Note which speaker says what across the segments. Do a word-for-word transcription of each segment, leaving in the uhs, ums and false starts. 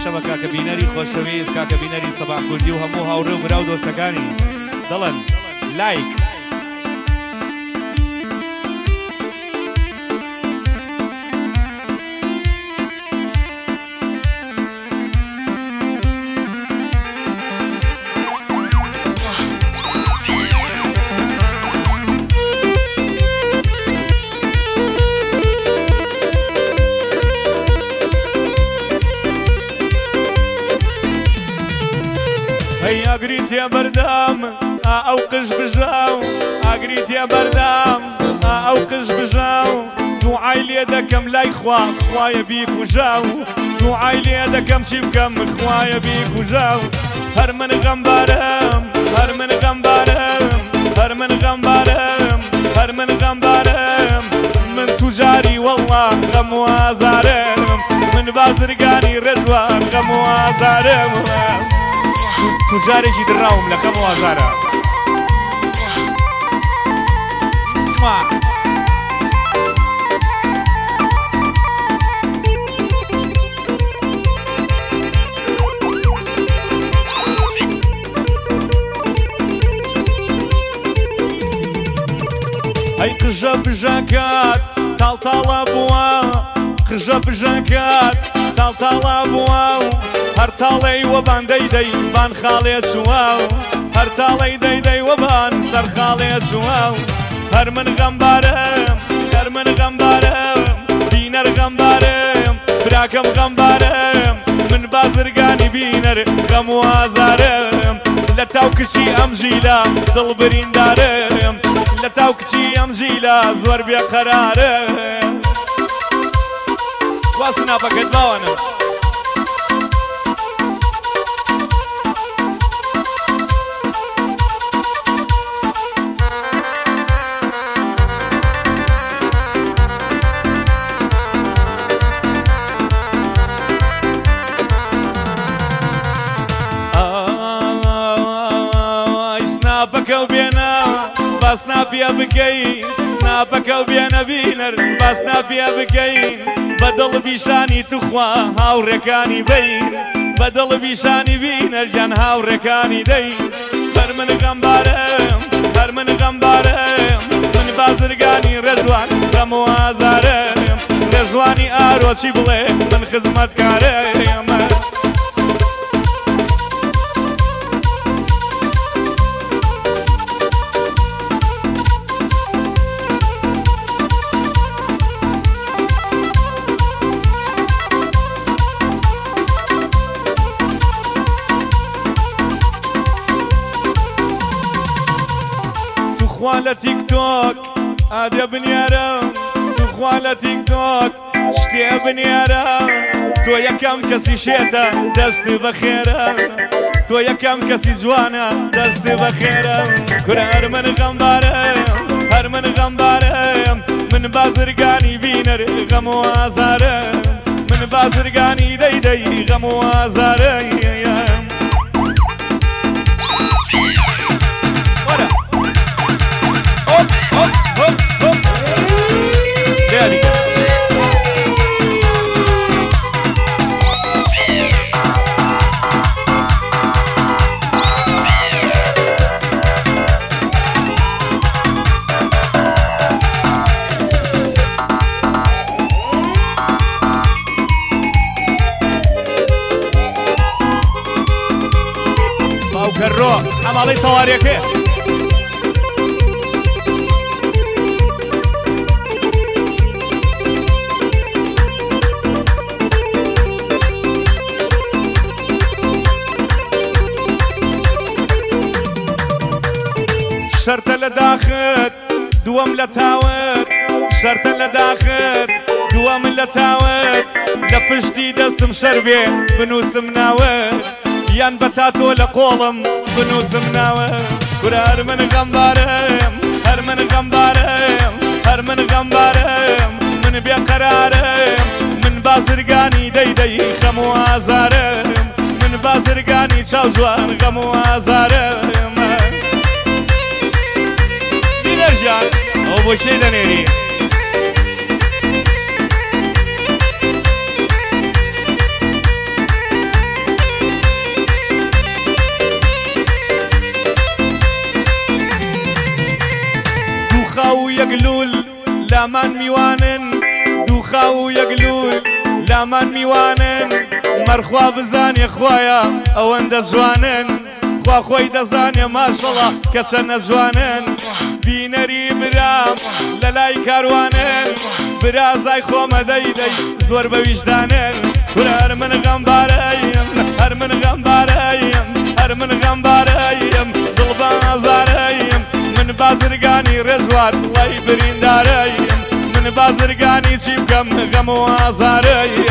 Speaker 1: باشە بە کاکە بینەری خۆشەویست کاکە بینەری سەباح کوردی و هەموو هاوڕێ و براو دۆستەکانی دەڵێن لایک
Speaker 2: ئاگریت یا بەردام ئەو قژ بژاو ئاگریت یا بەردام ئەو قژ بژاو دوعای لێ دەکەم لای خوا خوایە بیکوژاو دوعای لێ دەکەم چی بکەم خوایە بیکوژاو هەر من غەمبارم هەر من غەمبارم هەر من غەمبارم هەر من غەمبارم من توجاری وەڵڵا غەم و ئازارم من بازرگانی ڕێژوان غەم و ئازارم توجارێکی دراوم لە کەم و ئازارە ئەی قژە بژەکەت تاڵتاڵە بووە قژە بژەکەت تاڵتاڵە بووە هەر تاڵەی وەبان دەیدەی بان خاڵێ چووە هەر تاڵەی دەیدەی وەبان سەر خاڵێ چووە هەر من غەمبارم هەر من غەمبارم بینەر غەمبارم براکەم غەمبارم من بازرگانی بینەر غەم و ئازارم لە تاو کچی ئەم ژیلە دڵ بریندارم لە تاو کچی ئەم ژیلە زۆر بێقەرارم وا سناپەکەت باوانم سناپەکە و بێنەوە با سناپیە بکەین سناپەکە و بێنە بینەر با سناپیە بکەین بە دڵ بیشانی توخوا هاوڕێکانی بین بە دڵ بیشانی بینەر گیان هاوڕێکانی دەین هەر من غەمبارم هەر من غەمبارم من بازرگانی ڕێژوان غەم و ئازارم ڕێژوانی ئارۆچی بڵێ من خزمەتکارم خوا لە تیکتۆک ئادێ بنیارە توخوا لە تیکتۆک شتێ بنیارە تۆ یەکەم کەسی شێتە دەست بەخێرە تۆ یەکەم کەسی جوانە دەست بەخێرە کورە هەر من غەمبارم هەر من غەمبارم من بازرگانی بینەر غەم و ئازارم من بازرگانی دەیدەی غەم و ئازارم باوکەڕۆ ئەماڵەی تەواریەکە شەرتە لە داخت دووەم لە تاوت شەرتە لە داخت دووەم لە تاوت لە پشتی دەستم شەربێ بنووسم ناوت یان بە تاتۆ لە قۆڵم بنووسم ناوت کورە هەر من غەمبارم هەر من غەمبارم هەر من غەمبارم من بێقەرارم من بازرگانی دەیدەی غەم و ئازارم من بازرگانی چاو جوان غەم و ئازارم بینەرجان ئەو بۆ کێی دەنێری خاو يقلول لامان میوانن دو خاو يقلول لامان میوانن مرخوا بزاني خوايا او اند زوانن خوا خوي دزاني ما شاء الله كسن زوانن بينري برام للاي كاروانن برازاي خو مديدي زور بوجدانن هر من غمباريم هر من غمباريم هر من غمباريم دلبان زاريم من بازرگاني رزوار الله برين داريم من بازرگاني چی بکم غم و آزاريم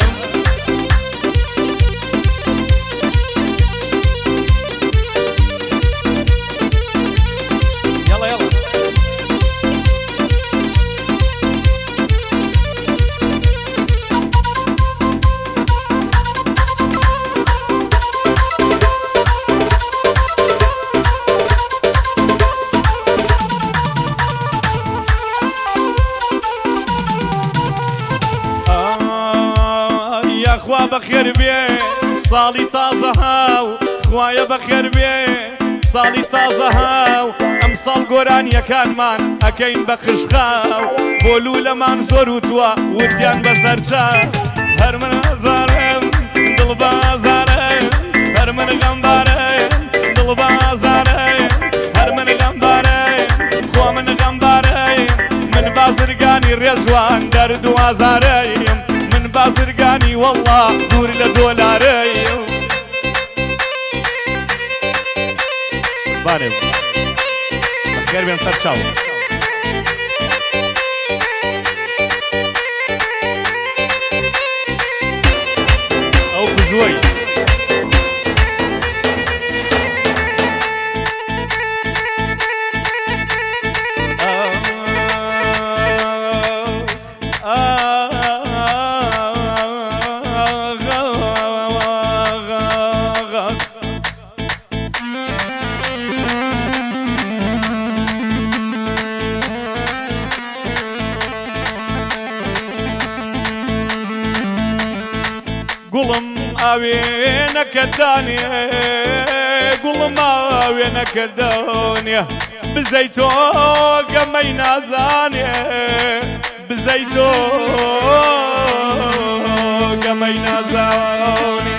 Speaker 2: خوا بخير بيه صالي تازه هاو خوايا بخير بيه صالي تازه هاو امصال قرانيا كان مان اكين بخش خاو بولو لمان زور وتوا وتيان بسرچا هر من زارم دل بازارم هر من غمبارم دل بازارم هر من غمبارم خوا من غمبارم من بازرگاني رزوان درد وازارم بازرگاني والله دور لدولاري بانم بخير بين سر چاو او بزوي قلم اوينك الدنيا قلم اوينك الدنيا بزيتو قمينا زانية بزيتو قمينا زانية